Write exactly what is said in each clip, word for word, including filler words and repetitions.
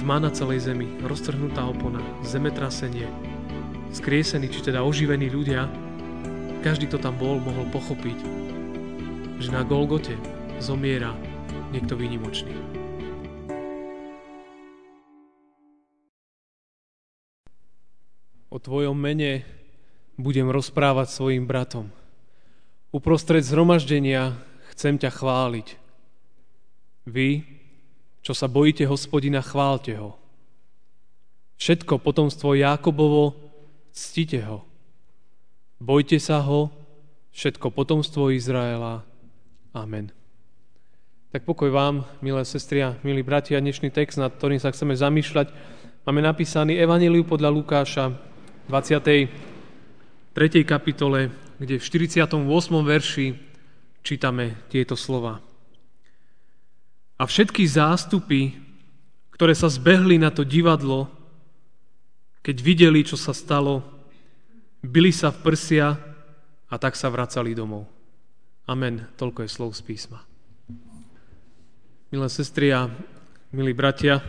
tma na celej zemi, roztrhnutá opona, zemetrasenie, skriesení, či teda oživení ľudia, každý, kto tam bol, mohol pochopiť, že na Golgote zomiera niekto výnimočný. O tvojom mene budem rozprávať svojim bratom. Uprostred zhromaždenia chcem ťa chváliť. Vy, čo sa bojíte Hospodina, chválte ho. Všetko potomstvo Jákobovo, ctite ho. Bojte sa ho, všetko potomstvo Izraela. Amen. Tak pokoj vám, milé sestry a milí bratia, dnešný text, nad ktorým sa chceme zamýšľať, máme napísaný Evanjeliu podľa Lukáša, dvadsiatej tretej kapitole, kde v štyridsiatom ôsmom verši čítame tieto slova. A všetky zástupy, ktoré sa zbehli na to divadlo, keď videli, čo sa stalo, bili sa v prsia a tak sa vracali domov. Amen. Toľko je slov z písma. Milé sestry a milí bratia,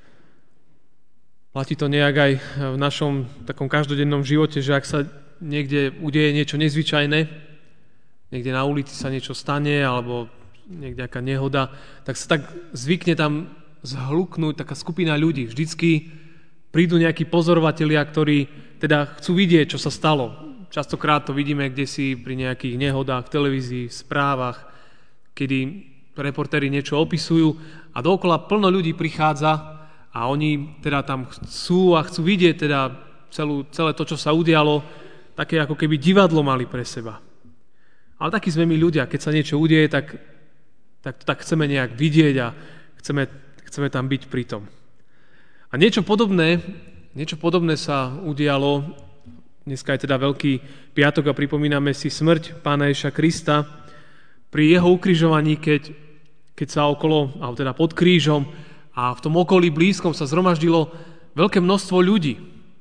platí to nejak aj v našom takom každodennom živote, že ak sa niekde udeje niečo nezvyčajné, niekde na ulici sa niečo stane, alebo niekde nejaká nehoda, tak sa tak zvykne tam zhluknúť taká skupina ľudí. Vždycky prídu nejakí pozorovatelia, ktorí teda chcú vidieť, čo sa stalo. Častokrát to vidíme kdesi pri nejakých nehodách v televízii, v správach, kedy reportéri niečo opisujú a dookola plno ľudí prichádza a oni teda tam chcú a chcú vidieť teda celú, celé to, čo sa udialo, také ako keby divadlo mali pre seba. Ale takí sme my ľudia, keď sa niečo udieje, tak, tak, tak chceme nejak vidieť a chceme, chceme tam byť pri tom. A niečo podobné, niečo podobné sa udialo, dneska je teda Veľký piatok a pripomíname si smrť Pána Ježiša Krista pri jeho ukrižovaní, keď, keď sa okolo, alebo teda pod krížom a v tom okolí blízkom sa zhromaždilo veľké množstvo ľudí.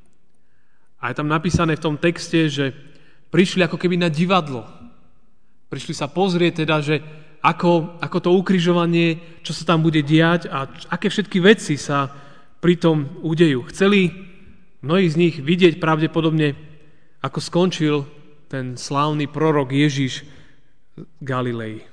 A je tam napísané v tom texte, že prišli ako keby na divadlo. Prišli sa pozrieť teda, že ako, ako to ukrižovanie, čo sa tam bude diať a aké všetky veci sa pri tom udejú. Chceli mnohí z nich vidieť pravdepodobne, ako skončil ten slávny prorok Ježiš Galilei.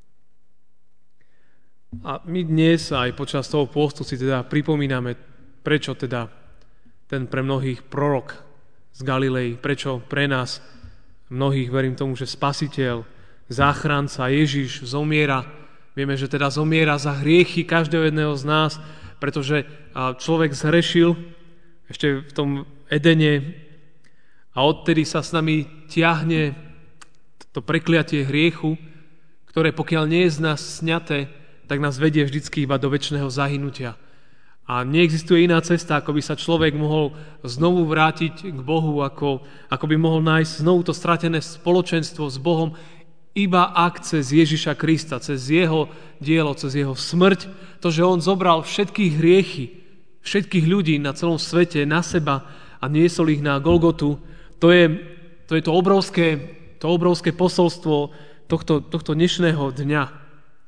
A my dnes aj počas toho pôstu si teda pripomíname, prečo teda ten pre mnohých prorok z Galilei, prečo pre nás mnohých, verím tomu, že Spasiteľ, záchranca Ježiš zomiera. Vieme, že teda zomiera za hriechy každého jedného z nás, pretože človek zhrešil ešte v tom Edene a odtedy sa s nami tiahne to prekliatie hriechu, ktoré pokiaľ nie je z nás sňaté, tak nás vedie vždycky iba do večného zahynutia. A neexistuje iná cesta, ako by sa človek mohol znovu vrátiť k Bohu, ako, ako by mohol nájsť znovu to stratené spoločenstvo s Bohom, iba ak cez Ježiša Krista, cez jeho dielo, cez jeho smrť, to, že on zobral všetkých hriechy, všetkých ľudí na celom svete na seba a niesol ich na Golgotu, to je to, je to obrovské, to obrovské posolstvo tohto, tohto dnešného dňa.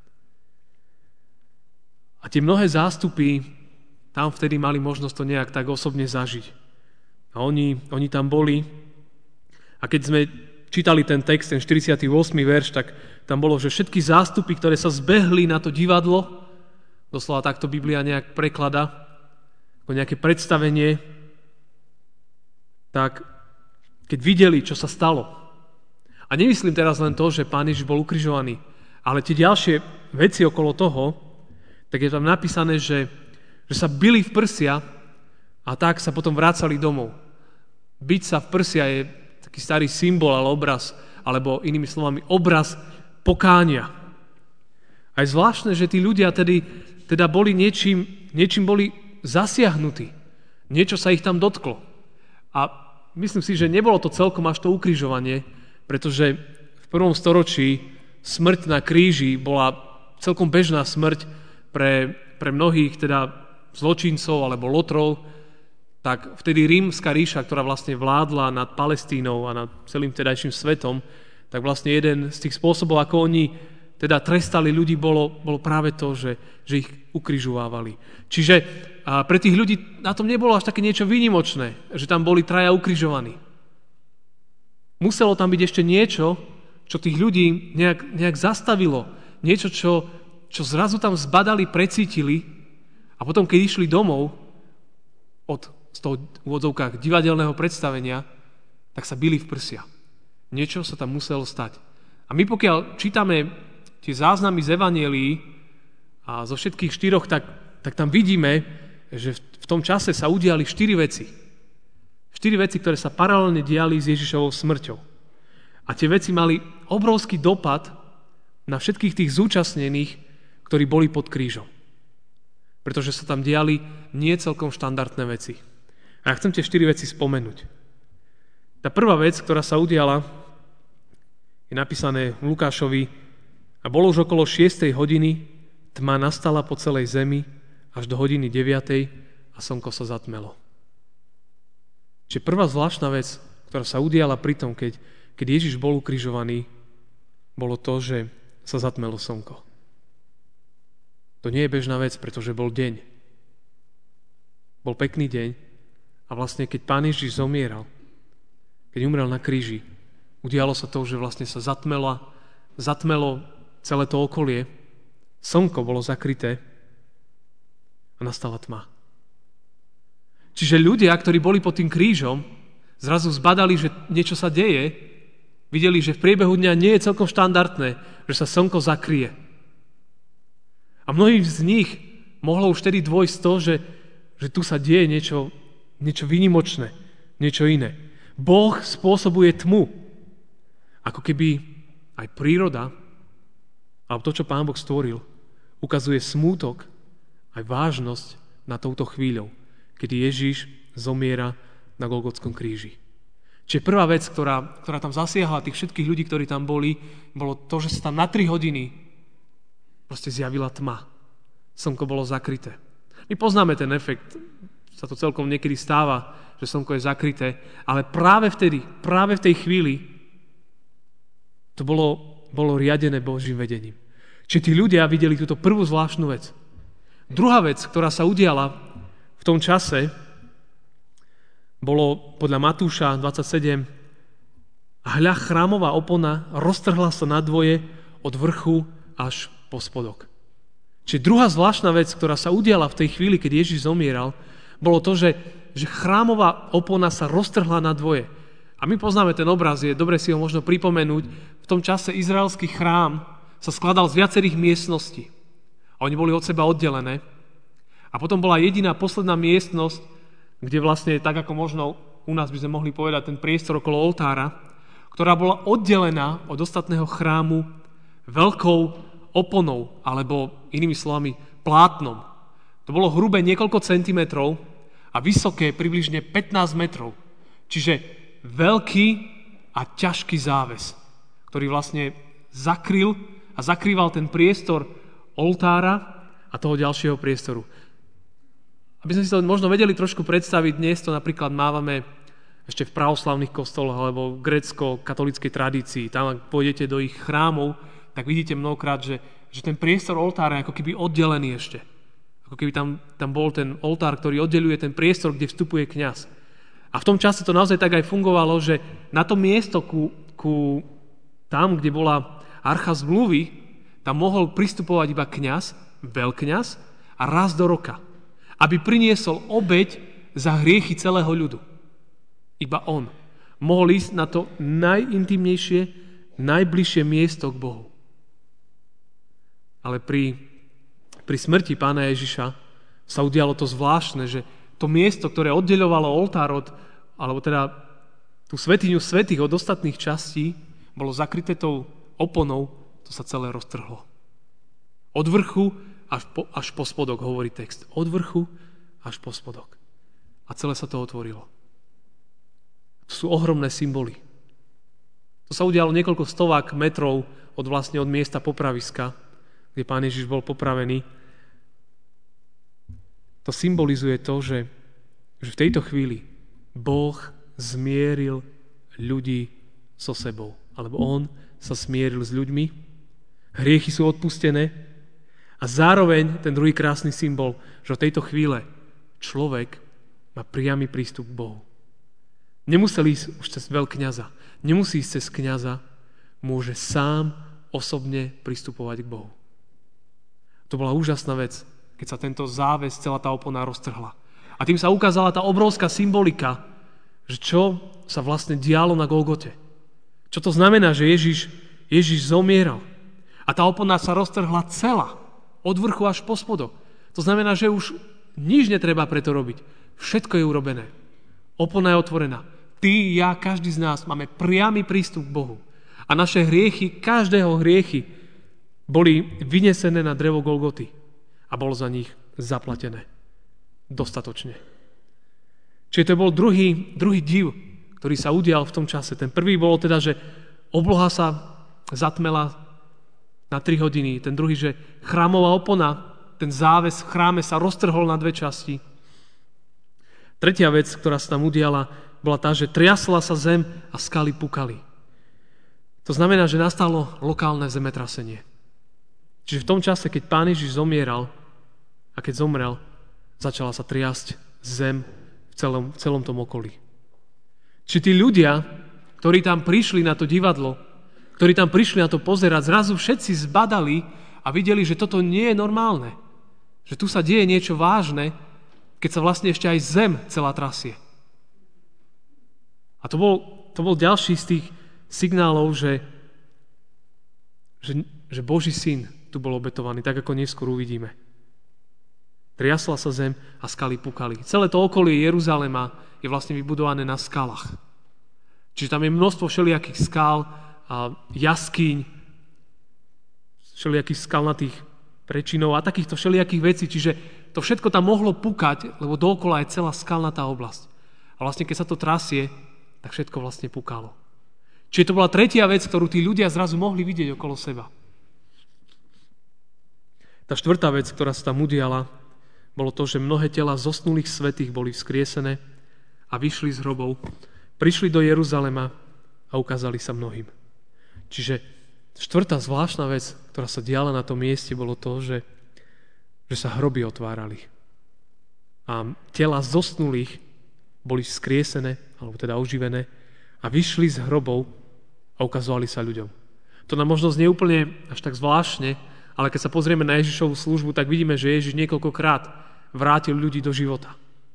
A tie mnohé zástupy tam vtedy mali možnosť to nejak tak osobne zažiť. A oni, oni tam boli. A keď sme čítali ten text, ten štyridsiaty ôsmy verš, tak tam bolo, že všetky zástupy, ktoré sa zbehli na to divadlo, doslova takto Biblia nejak preklada, ako nejaké predstavenie, tak keď videli, čo sa stalo. A nemyslím teraz len to, že Pán Ježiš bol ukrižovaný, ale tie ďalšie veci okolo toho, tak je tam napísané, že, že sa bili v prsia a tak sa potom vracali domov. Biť sa v prsia je taký starý symbol, ale obraz, alebo inými slovami obraz pokánia. A je zvláštne, že tí ľudia tedy, teda boli niečím, niečím boli zasiahnutí. Niečo sa ich tam dotklo. A myslím si, že nebolo to celkom až to ukrižovanie, pretože v prvom storočí smrť na kríži bola celkom bežná smrť pre, pre mnohých teda zločincov alebo lotrov, tak vtedy Rímska ríša, ktorá vlastne vládla nad Palestínou a nad celým tedajším svetom, tak vlastne jeden z tých spôsobov, ako oni teda trestali ľudí, bolo, bolo práve to, že, že ich ukrižovávali. Čiže a pre tých ľudí na tom nebolo až také niečo výnimočné, že tam boli traja ukrižovaní. Muselo tam byť ešte niečo, čo tých ľudí nejak, nejak zastavilo. Niečo, čo, čo zrazu tam zbadali, precítili a potom, keď išli domov od z toho v úvodzovkách divadelného predstavenia, tak sa bili v prsia. Niečo sa tam muselo stať. A my pokiaľ čítame tie záznamy z Evangelií a zo všetkých štyroch, tak, tak tam vidíme, že v, v tom čase sa udiali štyri veci. Štyri veci, ktoré sa paralelne diali s Ježišovou smrťou. A tie veci mali obrovský dopad na všetkých tých zúčastnených, ktorí boli pod krížom. Pretože sa tam diali nie celkom štandardné veci. A ja chcem tie štyri veci spomenúť. Tá prvá vec, ktorá sa udiala, je napísané v Lukášovi: a bolo už okolo šiestej hodiny, tma nastala po celej zemi až do hodiny deviatej a slnko sa zatmelo. Čiže prvá zvláštna vec, ktorá sa udiala pri tom, keď, keď Ježiš bol ukrižovaný, bolo to, že sa zatmelo slnko. To nie je bežná vec, pretože bol deň. Bol pekný deň a vlastne keď Pán Ježiš zomieral, keď umrel na kríži, udialo sa to, že vlastne sa zatmelo, zatmelo celé to okolie, slnko bolo zakryté a nastala tma. Čiže ľudia, ktorí boli pod tým krížom, zrazu zbadali, že niečo sa deje, videli, že v priebehu dňa nie je celkom štandardné, že sa slnko zakrie. A mnohým z nich mohlo už tedy dôjsť to, že, že tu sa deje niečo, niečo výnimočné, niečo iné. Boh spôsobuje tmu. Ako keby aj príroda, alebo to, čo Pán Boh stvoril, ukazuje smútok, aj vážnosť na touto chvíľou, kedy Ježiš zomiera na Golgotskom kríži. Čiže prvá vec, ktorá, ktorá tam zasiahla tých všetkých ľudí, ktorí tam boli, bolo to, že sa tam na tri hodiny proste zjavila tma. Slnko bolo zakryté. My poznáme ten efekt, sa to celkom niekedy stáva, že slnko je zakryté, ale práve vtedy, práve v tej chvíli to bolo, bolo riadené Božím vedením. Čiže tí ľudia videli túto prvú zvláštnu vec. Druhá vec, ktorá sa udiala v tom čase, bolo podľa Matúša dvadsaťsedem: a hľa, chrámová opona roztrhla sa na dvoje od vrchu až po spodok. Čiže druhá zvláštna vec, ktorá sa udiala v tej chvíli, keď Ježiš zomieral, bolo to, že, že chrámová opona sa roztrhla na dvoje. A my poznáme ten obraz, je dobre si ho možno pripomenúť. V tom čase izraelský chrám sa skladal z viacerých miestností. A oni boli od seba oddelené. A potom bola jediná posledná miestnosť, kde vlastne, tak ako možno u nás by sme mohli povedať, ten priestor okolo oltára, ktorá bola oddelená od ostatného chrámu veľkou oponou, alebo inými slovami plátnom. To bolo hrubé niekoľko centimetrov a vysoké približne pätnásť metrov. Čiže veľký a ťažký záves, ktorý vlastne zakryl a zakrýval ten priestor oltára a toho ďalšieho priestoru. Aby sme si to možno vedeli trošku predstaviť, dnes to napríklad mávame ešte v pravoslavných kostoloch alebo v grécko-katolíckej tradícii. Tam, ak pôjdete do ich chrámov, tak vidíte mnohokrát, že, že ten priestor oltára je ako keby oddelený ešte. Ako keby tam, tam bol ten oltár, ktorý oddeľuje ten priestor, kde vstupuje kňaz. A v tom čase to naozaj tak aj fungovalo, že na to miesto, ku, ku, tam, kde bola archa zmluvy, tam mohol pristupovať iba kňaz, veľkňaz a raz do roka, aby priniesol obeť za hriechy celého ľudu. Iba on mohol ísť na to najintimnejšie, najbližšie miesto k Bohu. Ale pri, pri smrti Pána Ježiša sa udialo to zvláštne, že to miesto, ktoré oddeľovalo oltár od, alebo teda tú svätyňu svätých od ostatných častí, bolo zakryté tou oponou, to sa celé roztrhlo. Od vrchu až po, až po spodok, hovorí text. Od vrchu až po spodok. A celé sa to otvorilo. To sú ohromné symboly. To sa udialo niekoľko stovák metrov od vlastne od miesta popraviska, kde Pán Ježiš bol popravený. To symbolizuje to, že, že v tejto chvíli Boh zmieril ľudí so sebou. Alebo on sa smieril s ľuďmi Hriechy sú odpustené a zároveň ten druhý krásny symbol, že od tejto chvíle človek má priamy prístup k Bohu. Nemusel ísť už cez veľkňaza, nemusí ísť cez kňaza, môže sám osobne pristupovať k Bohu. To bola úžasná vec, keď sa tento záves, celá tá opona roztrhla. A tým sa ukázala tá obrovská symbolika, že čo sa vlastne dialo na Golgote. Čo to znamená, že Ježiš, Ježiš zomieral. A tá opona sa roztrhla celá, od vrchu až po spodok. To znamená, že už nič netreba preto robiť. Všetko je urobené. Opona je otvorená. Ty, ja, každý z nás máme priamy prístup k Bohu. A naše hriechy, každého hriechy, boli vynesené na drevo Golgoty. A bolo za nich zaplatené. Dostatočne. Čiže to bol druhý, druhý div, ktorý sa udial v tom čase. Ten prvý bolo teda, že obloha sa zatmela na tri hodiny. Ten druhý, že chrámová opona, ten záves v chráme sa roztrhol na dve časti. Tretia vec, ktorá sa tam udiala, bola tá, že triasla sa zem a skaly pukali. To znamená, že nastalo lokálne zemetrasenie. Čiže v tom čase, keď Pán Ježiš zomieral a keď zomrel, začala sa triasť zem v celom, v celom tom okolí. Čiže tí ľudia, ktorí tam prišli na to divadlo, ktorí tam prišli na to pozerať, zrazu všetci zbadali a videli, že toto nie je normálne. Že tu sa deje niečo vážne, keď sa vlastne ešte aj zem celá trasie. A to bol, to bol ďalší z tých signálov, že, že, že Boží syn tu bol obetovaný, tak ako neskôr uvidíme. Triasla sa zem a skaly pukali. Celé to okolie Jeruzalema je vlastne vybudované na skalách. Čiže tam je množstvo všelijakých skál, a jaskyň, všelijakých skalnatých prečinov a takýchto všelijakých vecí. Čiže to všetko tam mohlo pukať, lebo dookola je celá skalnatá oblasť. A vlastne, keď sa to trasie, tak všetko vlastne pukalo. Čiže to bola tretia vec, ktorú tí ľudia zrazu mohli vidieť okolo seba. Tá štvrtá vec, ktorá sa tam udiala, bolo to, že mnohé tela zosnulých svätých boli vzkriesené a vyšli z hrobov, prišli do Jeruzalema a ukázali sa mnohým. Čiže štvrtá zvláštna vec, ktorá sa diala na tom mieste, bolo to, že, že sa hroby otvárali. A tela zosnulých boli vzkriesené, alebo teda oživené, a vyšli z hrobov a ukazovali sa ľuďom. To nám možno znie úplne až tak zvláštne, ale keď sa pozrieme na Ježišovu službu, tak vidíme, že Ježiš niekoľkokrát vrátil ľudí do života.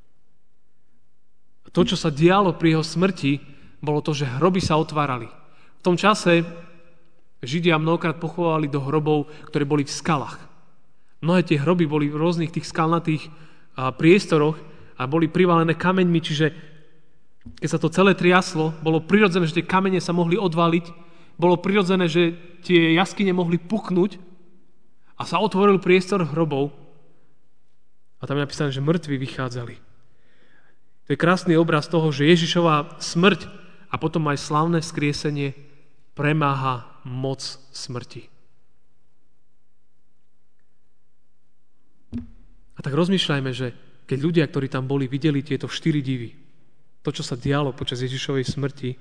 A to, čo sa dialo pri jeho smrti, bolo to, že hroby sa otvárali. V tom čase Židia mnohokrát pochovávali do hrobov, ktoré boli v skalách. Mnohé tie hroby boli v rôznych tých skalnatých priestoroch a boli privalené kameňmi, čiže keď sa to celé triaslo, bolo prirodzené, že tie kamene sa mohli odvaliť, bolo prirodzené, že tie jaskyne mohli puknúť a sa otvoril priestor hrobov a tam je napísané, že mŕtvi vychádzali. To je krásny obraz toho, že Ježišova smrť a potom aj slávne vzkriesenie premáha moc smrti. A tak rozmýšľajme, že keď ľudia, ktorí tam boli, videli tieto štyri divy, to, čo sa dialo počas Ježišovej smrti,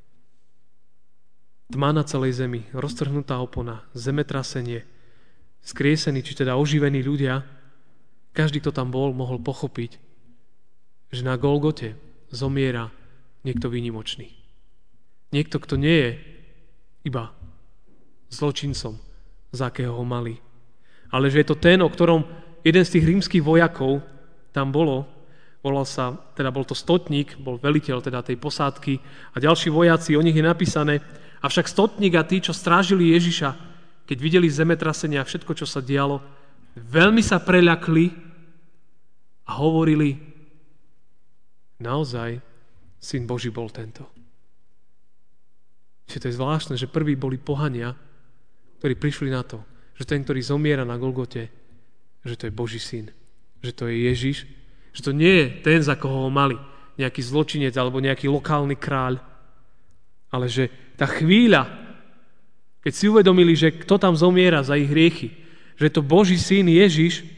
tma na celej zemi, roztrhnutá opona, zemetrasenie, skriesení, či teda oživení ľudia, každý, kto tam bol, mohol pochopiť, že na Golgote zomiera niekto výnimočný. Niekto, kto nie je iba zločincom, za akého ho mali, ale že je to ten, o ktorom jeden z tých rímskych vojakov tam bolo, volal sa, teda bol to stotník, bol veliteľ teda tej posádky a ďalší vojaci, o nich je napísané, avšak stotník a tí, čo strážili Ježiša, keď videli zemetrasenia a všetko, čo sa dialo, veľmi sa preľakli a hovorili, naozaj Syn Boží bol tento. Čiže to je zvláštne, že prví boli pohania, ktorí prišli na to, že ten, ktorý zomiera na Golgote, že to je Boží syn, že to je Ježiš, že to nie je ten, za koho ho mali, nejaký zločinec alebo nejaký lokálny kráľ, ale že tá chvíľa, keď si uvedomili, že kto tam zomiera za ich hriechy, že to Boží syn Ježiš,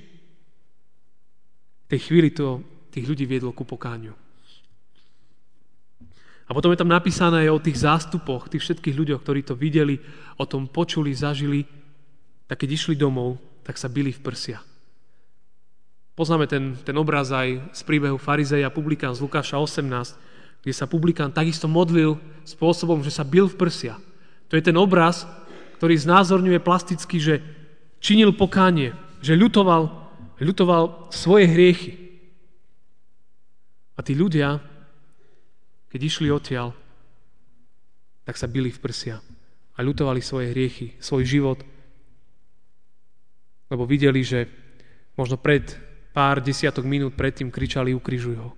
v tej chvíli to tých ľudí viedlo ku pokániu. A potom je tam napísané aj o tých zástupoch, tých všetkých ľuďoch, ktorí to videli, o tom počuli, zažili tak keď išli domov, tak sa bili v prsia. Poznáme ten, ten obraz aj z príbehu farizeja publikán z Lukáša osemnásť, kde sa publikán takisto modlil spôsobom, že sa bil v prsia. To je ten obraz, ktorý znázorňuje plasticky, že činil pokánie, že ľutoval, ľutoval svoje hriechy. A tí ľudia, keď išli odtiaľ, tak sa bili v prsia a ľutovali svoje hriechy, svoj život, lebo videli, že možno pred pár desiatok minút predtým kričali ukrižuj ho.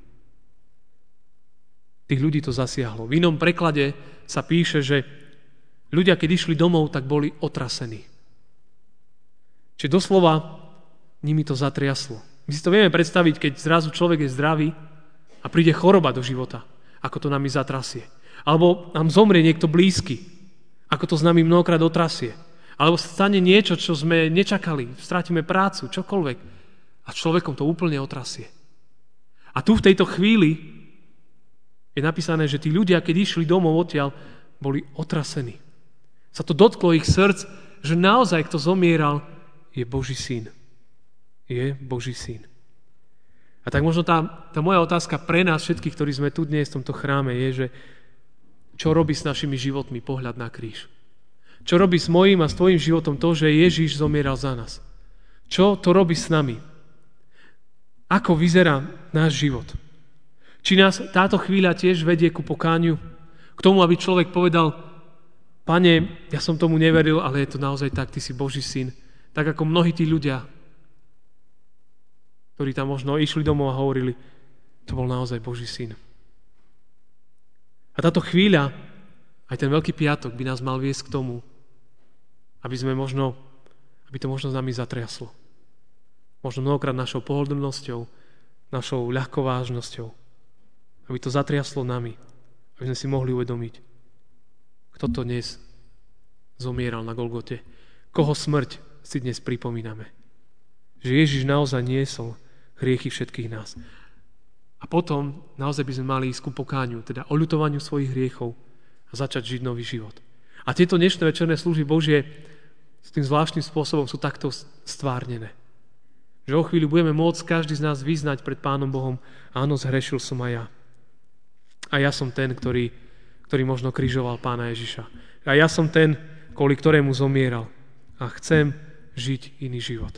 Tých ľudí to zasiahlo. V inom preklade sa píše, že ľudia, keď išli domov, tak boli otrasení. Čiže doslova nimi to zatriaslo. My si to vieme predstaviť, keď zrazu človek je zdravý a príde choroba do života, ako to nami zatrasie. Alebo nám zomrie niekto blízky, ako to s nami mnohokrát otrasie. Alebo stane niečo, čo sme nečakali, stratíme prácu, čokoľvek. A človekom to úplne otrasie. A tu v tejto chvíli je napísané, že tí ľudia, keď išli domov odtiaľ, boli otrasení. Sa to dotklo ich srdc, že naozaj, kto zomieral, je Boží syn. Je Boží syn. A tak možno tá, tá moja otázka pre nás všetkých, ktorí sme tu dnes v tomto chráme, je, že čo robí s našimi životmi pohľad na kríž? Čo robí s mojím a s tvojim životom to, že Ježiš zomieral za nás? Čo to robí s nami? Ako vyzerá náš život? Či nás táto chvíľa tiež vedie ku pokániu? K tomu, aby človek povedal, Pane, ja som tomu neveril, ale je to naozaj tak, ty si Boží syn. Tak ako mnohí tí ľudia, ktorí tam možno išli domov a hovorili, to bol naozaj Boží syn. A táto chvíľa, aj ten Veľký piatok by nás mal viesť k tomu, aby sme možno, aby to možno s nami zatriaslo. Možno mnohokrát našou pohodlnosťou, našou ľahkovážnosťou. Aby to zatriaslo nami, aby sme si mohli uvedomiť, kto to dnes zomieral na Golgote, koho smrť si dnes pripomíname. Že Ježiš naozaj niesol hriechy všetkých nás. A potom naozaj by sme mali ísť ku pokániu, teda oľutovaniu svojich hriechov a začať žiť nový život. A tieto dnešné večerné služby Božie s tým zvláštnym spôsobom sú takto stvárnené. Že o chvíľu budeme môcť každý z nás vyznať pred Pánom Bohom, áno, zhrešil som aj ja. A ja som ten, ktorý, ktorý možno križoval Pána Ježiša. A ja som ten, kvôli ktorému zomieral. A chcem žiť iný život.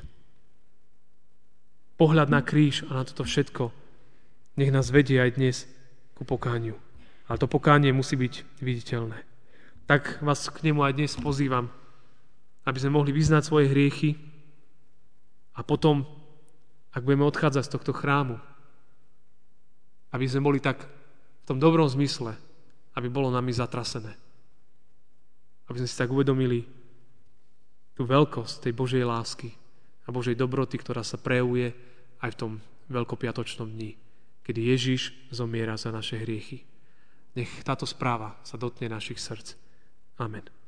Pohľad na kríž a na toto všetko nech nás vedie aj dnes ku pokániu. Ale to pokánie musí byť viditeľné. Tak vás k nemu aj dnes pozývam, aby sme mohli vyznať svoje hriechy a potom, ak budeme odchádzať z tohto chrámu, aby sme boli tak v tom dobrom zmysle, aby bolo nami zatrasené. Aby sme si tak uvedomili tú veľkosť tej Božej lásky a Božej dobroty, ktorá sa prejavuje aj v tom veľkopiatočnom dni, kedy Ježiš zomiera za naše hriechy. Nech táto správa sa dotkne našich srdc. Amen.